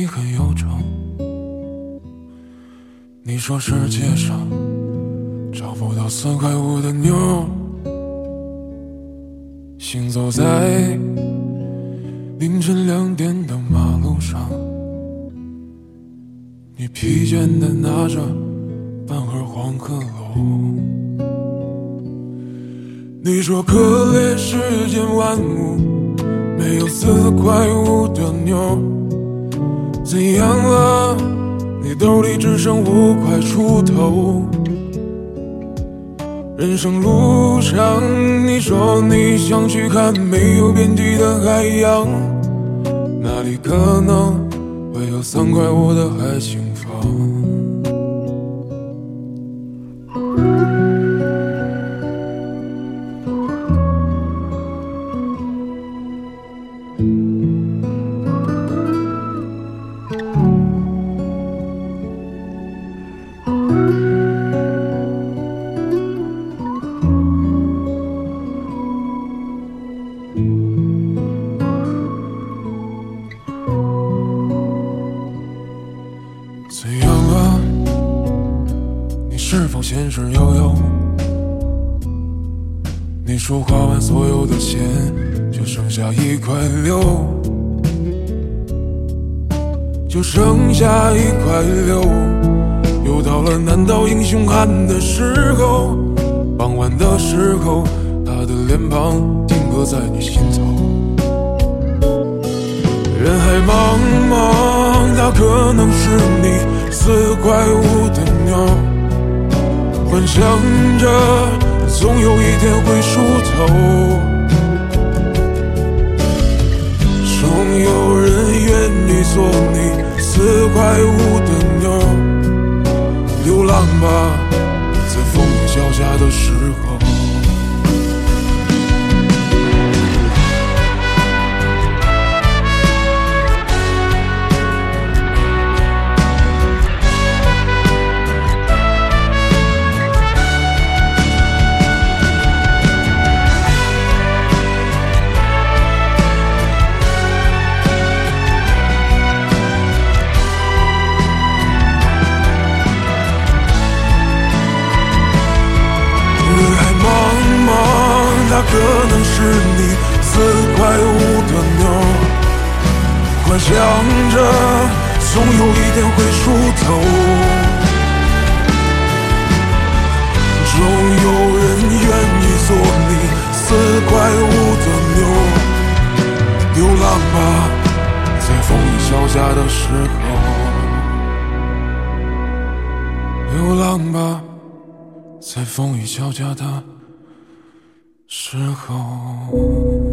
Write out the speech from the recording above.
你很悠长，你说世界上找不到4块5的妞，行走在凌晨2点的马路上，你疲倦地拿着半盒黄鹤楼。你说可怜世间万物没有4块5的妞，怎样了？你兜里只剩5块出头。人生路上，你说你想去看没有边际的海洋，那里可能会有3块5的海景房。怎样啊？你是否闲时悠悠？你说花完所有的钱就剩下1块6，就剩下1块6。又到了难倒英雄汉的时候，傍晚的时候，他的脸庞定格在你心头。人海茫茫，它可能是你4块5的妞，幻想着总有一天会梳头。总有人愿意做你4块5的妞，流浪吧，在风雨交加的时候。它可能是你4块5的妞，幻想着总有一天会梳头。总有人愿意做你4块5的妞，流浪吧，在风雨交加的时候。流浪吧，在风雨交加的时候。